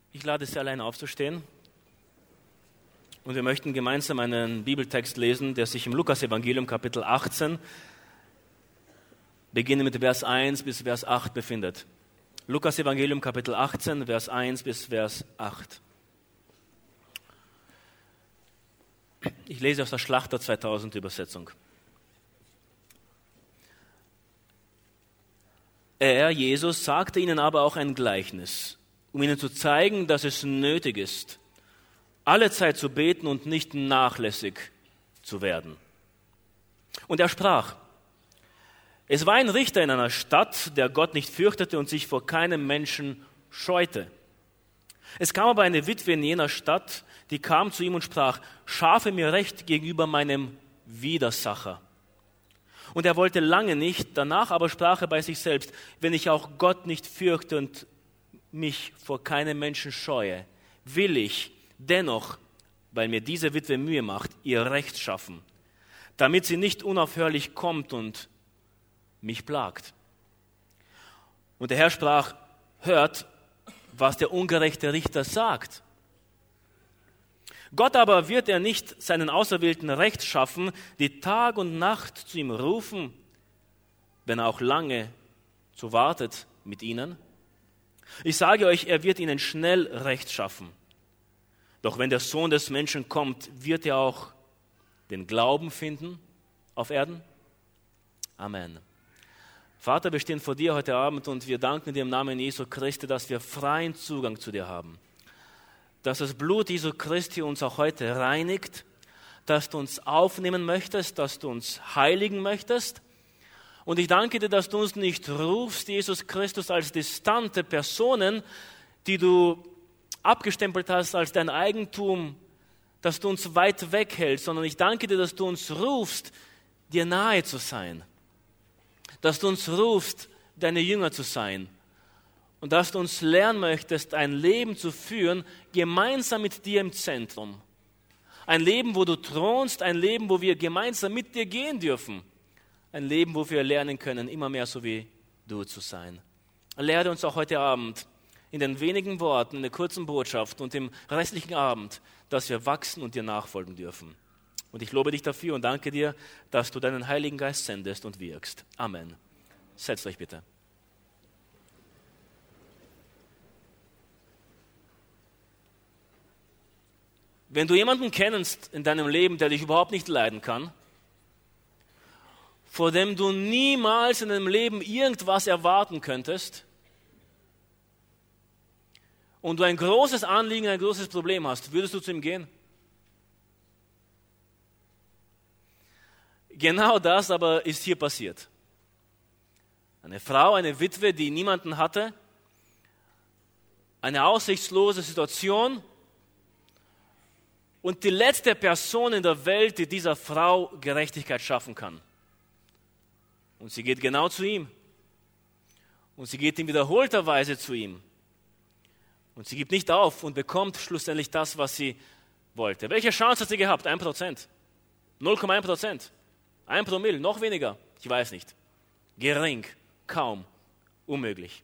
Ich lade Sie allein aufzustehen und wir möchten gemeinsam einen Bibeltext lesen, der sich im Lukas-Evangelium Kapitel 18, beginnend mit Vers 1 bis Vers 8 befindet. Lukas-Evangelium Kapitel 18, Vers 1 bis Vers 8. Ich lese aus der Schlachter 2000 Übersetzung. Er, Jesus, sagte ihnen aber auch ein Gleichnis, um ihnen zu zeigen, dass es nötig ist, alle Zeit zu beten und nicht nachlässig zu werden. Und er sprach: Es war ein Richter in einer Stadt, der Gott nicht fürchtete und sich vor keinem Menschen scheute. Es kam aber eine Witwe in jener Stadt, die kam zu ihm und sprach: Schafe mir Recht gegenüber meinem Widersacher. Und er wollte lange nicht, danach aber sprach er bei sich selbst: Wenn ich auch Gott nicht fürchte und mich vor keinem Menschen scheue, will ich dennoch, weil mir diese Witwe Mühe macht, ihr Recht schaffen, damit sie nicht unaufhörlich kommt und mich plagt. Und der Herr sprach: Hört, was der ungerechte Richter sagt. Gott aber wird er nicht seinen Auserwählten Recht schaffen, die Tag und Nacht zu ihm rufen, wenn er auch lange so wartet mit ihnen? Ich sage euch, er wird ihnen schnell Recht schaffen. Doch wenn der Sohn des Menschen kommt, wird er auch den Glauben finden auf Erden? Amen. Vater, wir stehen vor dir heute Abend und wir danken dir im Namen Jesu Christi, dass wir freien Zugang zu dir haben. Dass das Blut Jesu Christi uns auch heute reinigt, dass du uns aufnehmen möchtest, dass du uns heiligen möchtest. Und ich danke dir, dass du uns nicht rufst, Jesus Christus, als distante Personen, die du abgestempelt hast als dein Eigentum, dass du uns weit weg hältst, sondern ich danke dir, dass du uns rufst, dir nahe zu sein. Dass du uns rufst, deine Jünger zu sein. Und dass du uns lernen möchtest, ein Leben zu führen, gemeinsam mit dir im Zentrum. Ein Leben, wo du thronst, ein Leben, wo wir gemeinsam mit dir gehen dürfen. Ein Leben, wo wir lernen können, immer mehr so wie du zu sein. Lehre uns auch heute Abend in den wenigen Worten, in der kurzen Botschaft und im restlichen Abend, dass wir wachsen und dir nachfolgen dürfen. Und ich lobe dich dafür und danke dir, dass du deinen Heiligen Geist sendest und wirkst. Amen. Setzt euch bitte. Wenn du jemanden kennst in deinem Leben, der dich überhaupt nicht leiden kann, vor dem du niemals in deinem Leben irgendwas erwarten könntest und du ein großes Anliegen, ein großes Problem hast, würdest du zu ihm gehen? Genau das aber ist hier passiert. Eine Frau, eine Witwe, die niemanden hatte, eine aussichtslose Situation und die letzte Person in der Welt, die dieser Frau Gerechtigkeit schaffen kann. Und sie geht genau zu ihm. Und sie geht in wiederholter Weise zu ihm. Und sie gibt nicht auf und bekommt schlussendlich das, was sie wollte. Welche Chance hat sie gehabt? 1%. 0,1%. 1 Promille, noch weniger. Ich weiß nicht. Gering, kaum, unmöglich.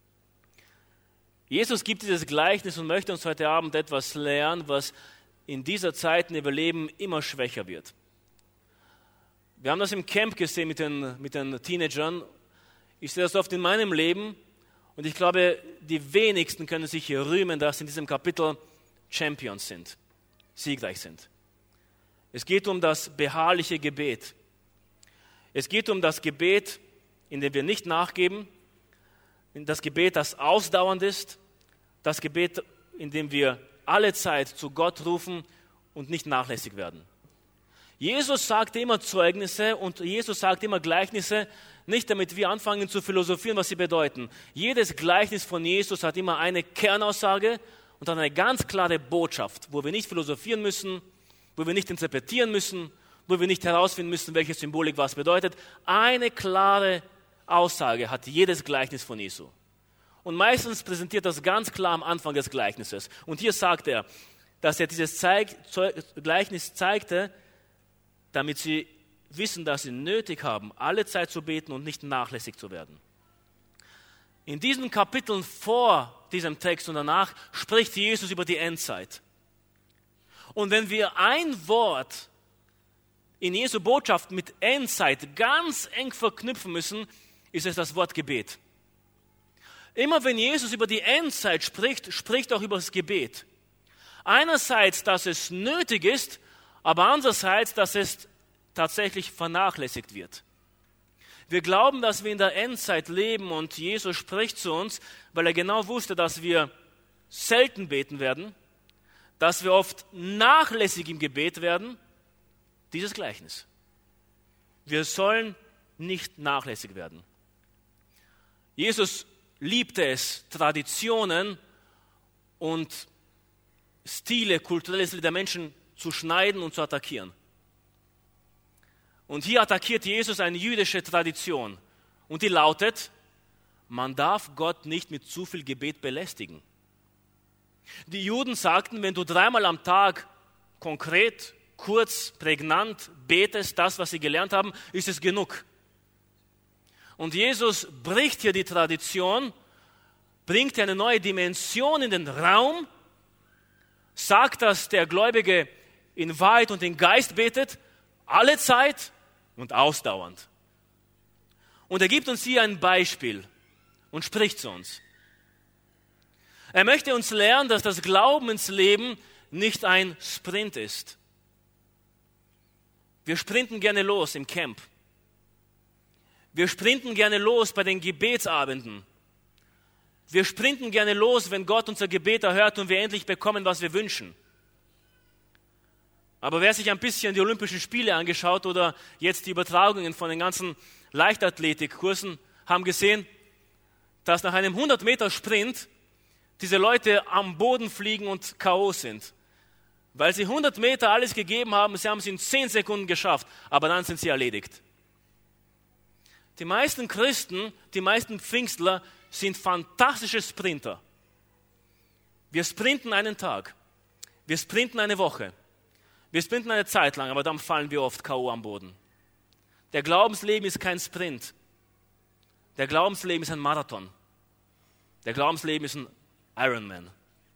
Jesus gibt dieses Gleichnis und möchte uns heute Abend etwas lernen, was in dieser Zeit, in der wir leben, immer schwächer wird. Wir haben das im Camp gesehen mit den Teenagern. Ich sehe das oft in meinem Leben und ich glaube, die wenigsten können sich hier rühmen, dass sie in diesem Kapitel Champions sind, siegreich sind. Es geht um das beharrliche Gebet. Es geht um das Gebet, in dem wir nicht nachgeben, das Gebet, das ausdauernd ist, das Gebet, in dem wir alle Zeit zu Gott rufen und nicht nachlässig werden. Jesus sagt immer Zeugnisse und Jesus sagt immer Gleichnisse, nicht damit wir anfangen zu philosophieren, was sie bedeuten. Jedes Gleichnis von Jesus hat immer eine Kernaussage und hat eine ganz klare Botschaft, wo wir nicht philosophieren müssen, wo wir nicht interpretieren müssen, wo wir nicht herausfinden müssen, welche Symbolik was bedeutet. Eine klare Aussage hat jedes Gleichnis von Jesu. Und meistens präsentiert das ganz klar am Anfang des Gleichnisses. Und hier sagt er, dass er dieses Gleichnis zeigte, damit sie wissen, dass sie nötig haben, alle Zeit zu beten und nicht nachlässig zu werden. In diesen Kapiteln vor diesem Text und danach spricht Jesus über die Endzeit. Und wenn wir ein Wort in Jesu Botschaft mit Endzeit ganz eng verknüpfen müssen, ist es das Wort Gebet. Immer wenn Jesus über die Endzeit spricht, spricht er auch über das Gebet. Einerseits, dass es nötig ist, aber andererseits, dass es tatsächlich vernachlässigt wird. Wir glauben, dass wir in der Endzeit leben und Jesus spricht zu uns, weil er genau wusste, dass wir selten beten werden, dass wir oft nachlässig im Gebet werden. Dieses Gleichnis. Wir sollen nicht nachlässig werden. Jesus liebte es, Traditionen und Stile, kulturelle Stile der Menschen zu schneiden und zu attackieren. Und hier attackiert Jesus eine jüdische Tradition. Und die lautet, man darf Gott nicht mit zu viel Gebet belästigen. Die Juden sagten, wenn du 3-mal am Tag konkret, kurz, prägnant betest, das, was sie gelernt haben, ist es genug. Und Jesus bricht hier die Tradition, bringt eine neue Dimension in den Raum, sagt, dass der Gläubige in Wahrheit und in Geist betet, alle Zeit und ausdauernd. Und er gibt uns hier ein Beispiel und spricht zu uns. Er möchte uns lernen, dass das Glaubensleben nicht ein Sprint ist. Wir sprinten gerne los im Camp. Wir sprinten gerne los bei den Gebetsabenden. Wir sprinten gerne los, wenn Gott unser Gebet erhört und wir endlich bekommen, was wir wünschen. Aber wer sich ein bisschen die Olympischen Spiele angeschaut oder jetzt die Übertragungen von den ganzen Leichtathletikkursen, haben gesehen, dass nach einem 100-Meter-Sprint diese Leute am Boden fliegen und K.O. sind. Weil sie 100 Meter alles gegeben haben, sie haben es in 10 Sekunden geschafft, aber dann sind sie erledigt. Die meisten Christen, die meisten Pfingstler sind fantastische Sprinter. Wir sprinten einen Tag, wir sprinten eine Woche, wir sprinten eine Zeit lang, aber dann fallen wir oft K.O. am Boden. Der Glaubensleben ist kein Sprint. Der Glaubensleben ist ein Marathon. Der Glaubensleben ist ein Ironman.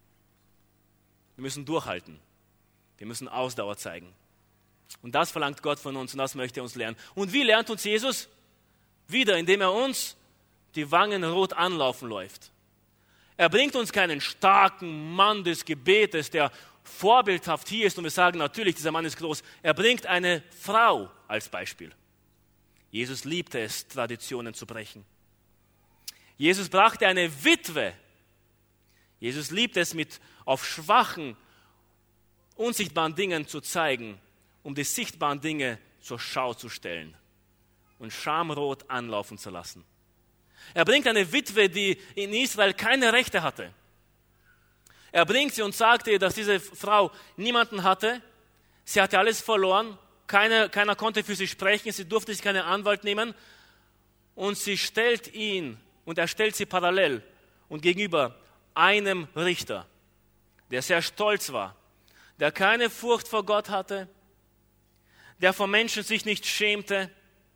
Wir müssen durchhalten. Wir müssen Ausdauer zeigen. Und das verlangt Gott von uns und das möchte er uns lernen. Und wie lernt uns Jesus? Wieder, indem er uns die Wangen rot anlaufen läuft. Er bringt uns keinen starken Mann des Gebetes, der vorbildhaft hier ist und wir sagen, natürlich, dieser Mann ist groß. Er bringt eine Frau als Beispiel. Jesus liebte es, Traditionen zu brechen. Jesus brachte eine Witwe. Jesus liebt es, mit auf schwachen, unsichtbaren Dingen zu zeigen, um die sichtbaren Dinge zur Schau zu stellen und schamrot anlaufen zu lassen. Er bringt eine Witwe, die in Israel keine Rechte hatte. Er bringt sie und sagt ihr, dass diese Frau niemanden hatte. Sie hatte alles verloren. Keiner konnte für sie sprechen. Sie durfte sich keinen Anwalt nehmen. Und sie stellt ihn und er stellt sie parallel und gegenüber einem Richter, der sehr stolz war, der keine Furcht vor Gott hatte, der vor Menschen sich nicht schämte,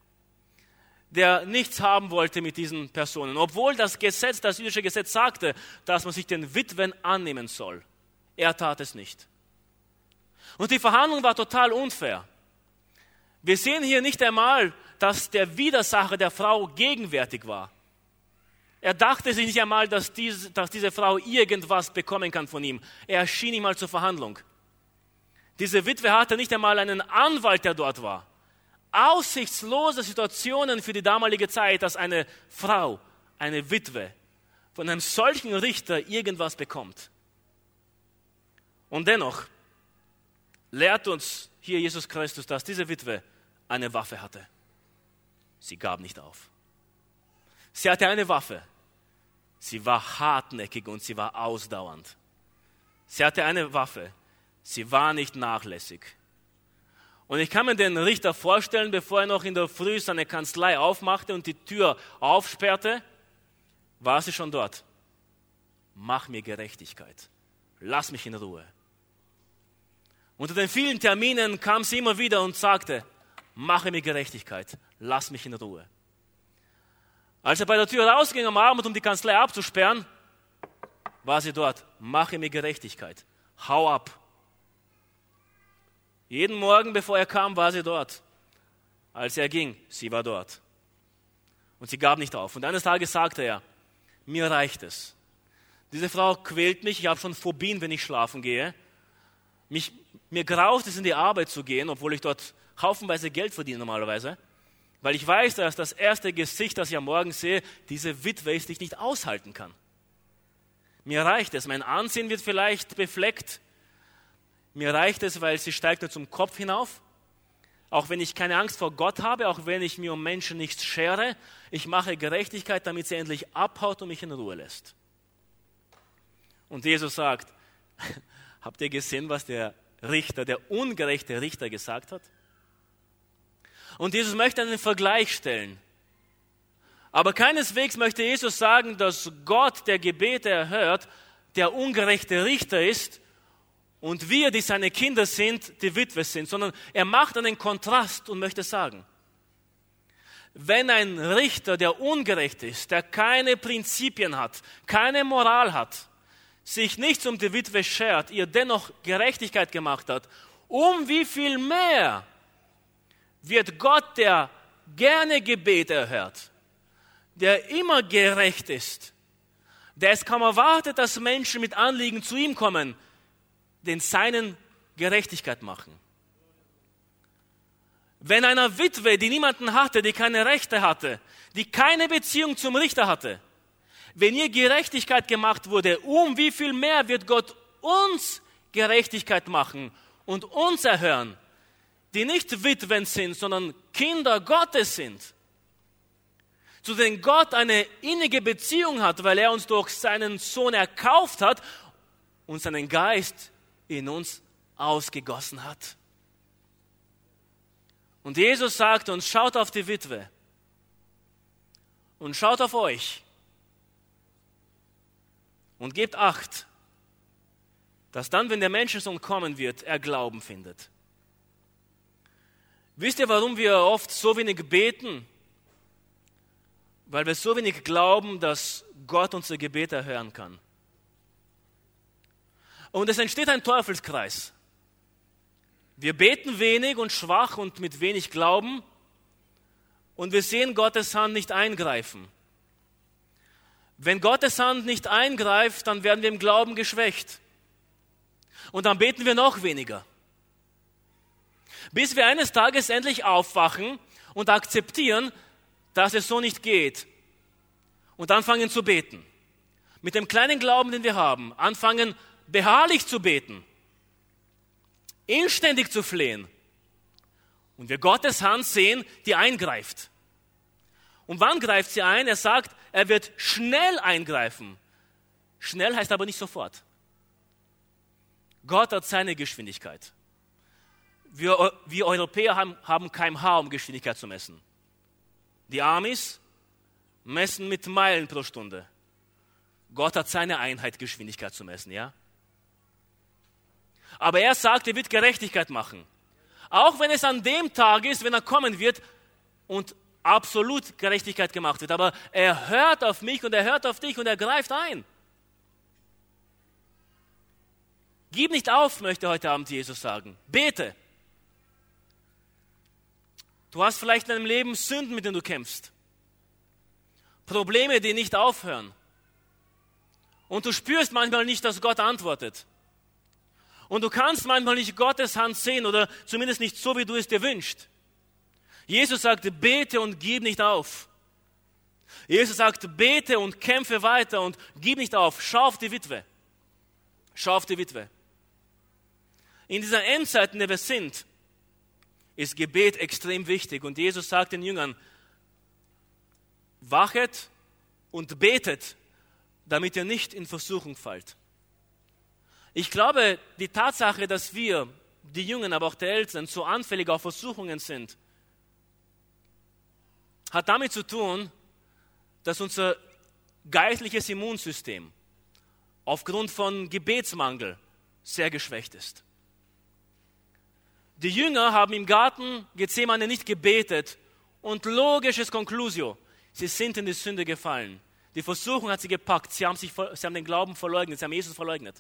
der nichts haben wollte mit diesen Personen. Obwohl das Gesetz, das jüdische Gesetz sagte, dass man sich den Witwen annehmen soll. Er tat es nicht. Und die Verhandlung war total unfair. Wir sehen hier nicht einmal, dass der Widersacher der Frau gegenwärtig war. Er dachte sich nicht einmal, dass diese Frau irgendwas bekommen kann von ihm. Er erschien nicht mal zur Verhandlung. Diese Witwe hatte nicht einmal einen Anwalt, der dort war. Aussichtslose Situationen für die damalige Zeit, dass eine Frau, eine Witwe, von einem solchen Richter irgendwas bekommt. Und dennoch lehrt uns hier Jesus Christus, dass diese Witwe eine Waffe hatte. Sie gab nicht auf. Sie hatte eine Waffe. Sie war hartnäckig und sie war ausdauernd. Sie hatte eine Waffe. Sie war nicht nachlässig. Und ich kann mir den Richter vorstellen, bevor er noch in der Früh seine Kanzlei aufmachte und die Tür aufsperrte, war sie schon dort. Mach mir Gerechtigkeit. Lass mich in Ruhe. Unter den vielen Terminen kam sie immer wieder und sagte, mache mir Gerechtigkeit. Lass mich in Ruhe. Als er bei der Tür rausging am Abend, um die Kanzlei abzusperren, war sie dort. Mache mir Gerechtigkeit. Hau ab. Jeden Morgen, bevor er kam, war sie dort. Als er ging, sie war dort. Und sie gab nicht auf. Und eines Tages sagte er, mir reicht es. Diese Frau quält mich, ich habe schon Phobien, wenn ich schlafen gehe. Mir graust es, in die Arbeit zu gehen, obwohl ich dort haufenweise Geld verdiene normalerweise. Weil ich weiß, dass das erste Gesicht, das ich am Morgen sehe, diese Witwe ist, die ich nicht aushalten kann. Mir reicht es, mein Ansehen wird vielleicht befleckt. Mir reicht es, weil sie steigt nur zum Kopf hinauf. Auch wenn ich keine Angst vor Gott habe, auch wenn ich mir um Menschen nichts schere, ich mache Gerechtigkeit, damit sie endlich abhaut und mich in Ruhe lässt. Und Jesus sagt, habt ihr gesehen, was der Richter, der ungerechte Richter gesagt hat? Und Jesus möchte einen Vergleich stellen. Aber keineswegs möchte Jesus sagen, dass Gott, der Gebete erhört, der ungerechte Richter ist und wir, die seine Kinder sind, die Witwe sind, sondern er macht einen Kontrast und möchte sagen, wenn ein Richter, der ungerecht ist, der keine Prinzipien hat, keine Moral hat, sich nichts um die Witwe schert, ihr dennoch Gerechtigkeit gemacht hat, um wie viel mehr wird Gott, der gerne Gebete erhört, der immer gerecht ist, der es kaum erwartet, dass Menschen mit Anliegen zu ihm kommen, den seinen Gerechtigkeit machen. Wenn einer Witwe, die niemanden hatte, die keine Rechte hatte, die keine Beziehung zum Richter hatte, wenn ihr Gerechtigkeit gemacht wurde, um wie viel mehr wird Gott uns Gerechtigkeit machen und uns erhören, die nicht Witwen sind, sondern Kinder Gottes sind, zu denen Gott eine innige Beziehung hat, weil er uns durch seinen Sohn erkauft hat und seinen Geist in uns ausgegossen hat. Und Jesus sagt uns, schaut auf die Witwe und schaut auf euch und gebt Acht, dass dann, wenn der Menschensohn kommen wird, er Glauben findet. Wisst ihr, warum wir oft so wenig beten? Weil wir so wenig glauben, dass Gott unsere Gebete erhören kann. Und es entsteht ein Teufelskreis. Wir beten wenig und schwach und mit wenig Glauben und wir sehen Gottes Hand nicht eingreifen. Wenn Gottes Hand nicht eingreift, dann werden wir im Glauben geschwächt. Und dann beten wir noch weniger. Bis wir eines Tages endlich aufwachen und akzeptieren, dass es so nicht geht. Und anfangen zu beten. Mit dem kleinen Glauben, den wir haben, anfangen beharrlich zu beten. Inständig zu flehen. Und wir Gottes Hand sehen, die eingreift. Und wann greift sie ein? Er sagt, er wird schnell eingreifen. Schnell heißt aber nicht sofort. Gott hat seine Geschwindigkeit. Wir Europäer haben kmh, um Geschwindigkeit zu messen. Die Amis messen mit Meilen pro Stunde. Gott hat seine Einheit, Geschwindigkeit zu messen, ja? Aber er sagt, er wird Gerechtigkeit machen. Auch wenn es an dem Tag ist, wenn er kommen wird und absolut Gerechtigkeit gemacht wird. Aber er hört auf mich und er hört auf dich und er greift ein. Gib nicht auf, möchte heute Abend Jesus sagen. Bete. Du hast vielleicht in deinem Leben Sünden, mit denen du kämpfst. Probleme, die nicht aufhören. Und du spürst manchmal nicht, dass Gott antwortet. Und du kannst manchmal nicht Gottes Hand sehen oder zumindest nicht so, wie du es dir wünschst. Jesus sagte, bete und gib nicht auf. Jesus sagte, bete und kämpfe weiter und gib nicht auf. Schau auf die Witwe. Schau auf die Witwe. In dieser Endzeit, in der wir sind, ist Gebet extrem wichtig. Und Jesus sagt den Jüngern, wachet und betet, damit ihr nicht in Versuchung fallt. Ich glaube, die Tatsache, dass wir, die Jungen, aber auch die Älteren, so anfällig auf Versuchungen sind, hat damit zu tun, dass unser geistliches Immunsystem aufgrund von Gebetsmangel sehr geschwächt ist. Die Jünger haben im Garten Gethsemane nicht gebetet und logisches Conclusio, sie sind in die Sünde gefallen. Die Versuchung hat sie gepackt. Sie haben den Glauben verleugnet. Sie haben Jesus verleugnet.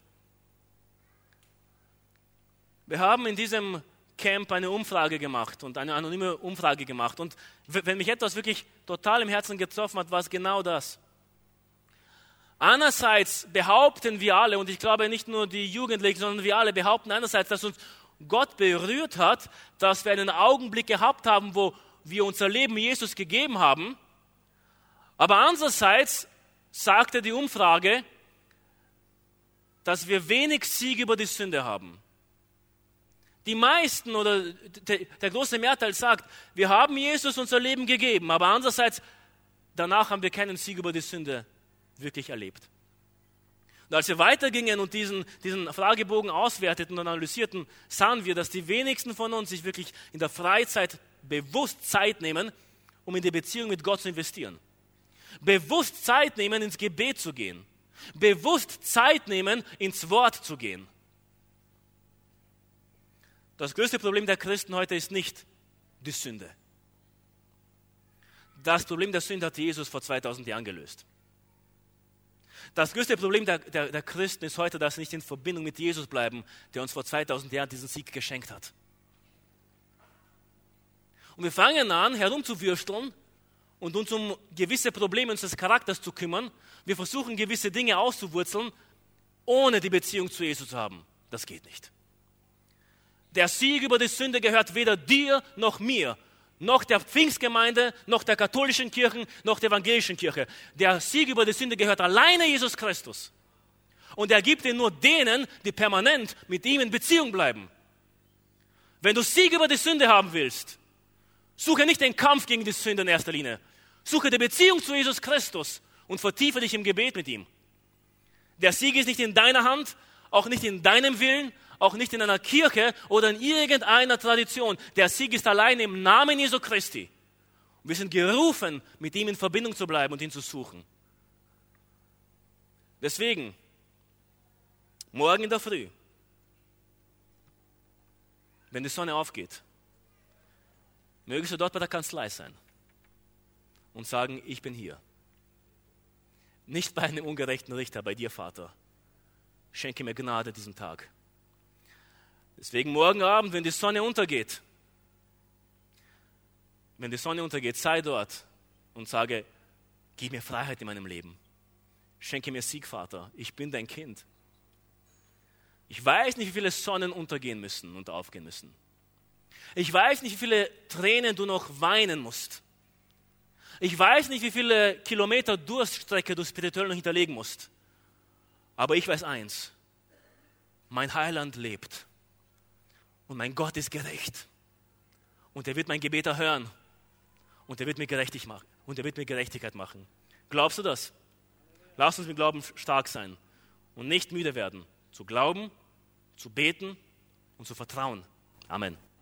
Wir haben in diesem Camp eine Umfrage gemacht und eine anonyme Umfrage gemacht. Und wenn mich etwas wirklich total im Herzen getroffen hat, war es genau das. Einerseits behaupten wir alle, und ich glaube nicht nur die Jugendlichen, sondern wir alle behaupten einerseits, dass uns Gott berührt hat, dass wir einen Augenblick gehabt haben, wo wir unser Leben Jesus gegeben haben. Aber andererseits sagte die Umfrage, dass wir wenig Sieg über die Sünde haben. Die meisten oder der große Mehrteil sagt, wir haben Jesus unser Leben gegeben, aber andererseits, danach haben wir keinen Sieg über die Sünde wirklich erlebt. Und als wir weitergingen und diesen Fragebogen auswerteten und analysierten, sahen wir, dass die wenigsten von uns sich wirklich in der Freizeit bewusst Zeit nehmen, um in die Beziehung mit Gott zu investieren. Bewusst Zeit nehmen, ins Gebet zu gehen. Bewusst Zeit nehmen, ins Wort zu gehen. Das größte Problem der Christen heute ist nicht die Sünde. Das Problem der Sünde hat Jesus vor 2000 Jahren gelöst. Das größte Problem der Christen ist heute, dass sie nicht in Verbindung mit Jesus bleiben, der uns vor 2000 Jahren diesen Sieg geschenkt hat. Und wir fangen an, herumzuwürsteln und uns um gewisse Probleme unseres Charakters zu kümmern. Wir versuchen, gewisse Dinge auszuwurzeln, ohne die Beziehung zu Jesus zu haben. Das geht nicht. Der Sieg über die Sünde gehört weder dir noch mir, noch der Pfingstgemeinde, noch der katholischen Kirchen, noch der evangelischen Kirche. Der Sieg über die Sünde gehört alleine Jesus Christus. Und er gibt ihn nur denen, die permanent mit ihm in Beziehung bleiben. Wenn du Sieg über die Sünde haben willst, suche nicht den Kampf gegen die Sünde in erster Linie. Suche die Beziehung zu Jesus Christus und vertiefe dich im Gebet mit ihm. Der Sieg ist nicht in deiner Hand, auch nicht in deinem Willen, auch nicht in einer Kirche oder in irgendeiner Tradition. Der Sieg ist allein im Namen Jesu Christi. Und wir sind gerufen, mit ihm in Verbindung zu bleiben und ihn zu suchen. Deswegen, morgen in der Früh, wenn die Sonne aufgeht, mögest du dort bei der Kanzlei sein und sagen, ich bin hier. Nicht bei einem ungerechten Richter, bei dir, Vater. Schenke mir Gnade diesen Tag. Deswegen morgen Abend, wenn die Sonne untergeht, sei dort und sage, gib mir Freiheit in meinem Leben. Schenke mir Sieg, Vater. Ich bin dein Kind. Ich weiß nicht, wie viele Sonnen untergehen müssen und aufgehen müssen. Ich weiß nicht, wie viele Tränen du noch weinen musst. Ich weiß nicht, wie viele Kilometer Durststrecke du spirituell noch hinterlegen musst. Aber ich weiß eins, mein Heiland lebt und mein Gott ist gerecht und er wird mein Gebet erhören und er wird mir Gerechtigkeit machen. Glaubst du das? Lass uns mit Glauben stark sein und nicht müde werden, zu glauben, zu beten und zu vertrauen. Amen.